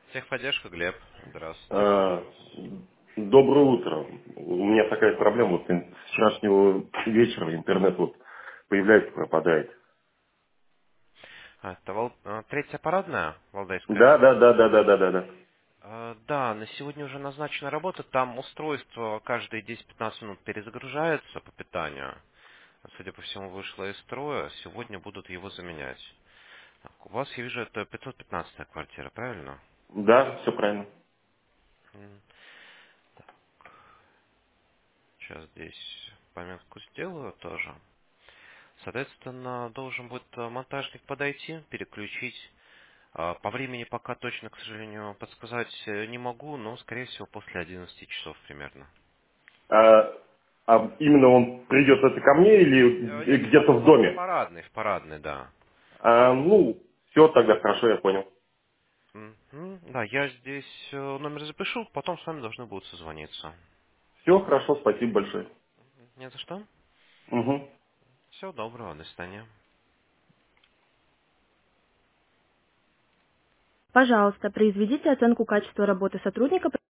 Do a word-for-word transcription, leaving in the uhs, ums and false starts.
Техподдержка, Глеб. Здравствуйте. А, Доброе утро. У меня такая проблема. Вот ин- с вчерашнего вечера интернет вот появляется, пропадает. А, Это Вал- а, третья парадная, Валдайская? Да, да, да, да, да, да, да, да. А, Да, на сегодня уже назначена работа. Там устройство каждые десять-пятнадцать минут перезагружается по питанию. Судя по всему, вышло из строя. Сегодня будут его заменять. Так, у вас, я вижу, это пятьсот пятнадцатая квартира, правильно? Да, все правильно. М, Сейчас здесь пометку сделаю тоже. Соответственно, должен будет э, монтажник подойти, переключить. А, По времени пока точно, к сожалению, подсказать э, не могу, но, скорее всего, после одиннадцати часов примерно. А, а именно он придет это ко мне Э, или Нет, в, где-то пар- в в- в доме? парадной, в парадной, да. А, ну, все тогда хорошо, я понял. Мгм. Да, я здесь э, номер запишу, потом с вами должны будут созвониться. Все хорошо, спасибо большое. Не за что. Угу. Всего доброго, до свидания. Пожалуйста, произведите оценку качества работы сотрудника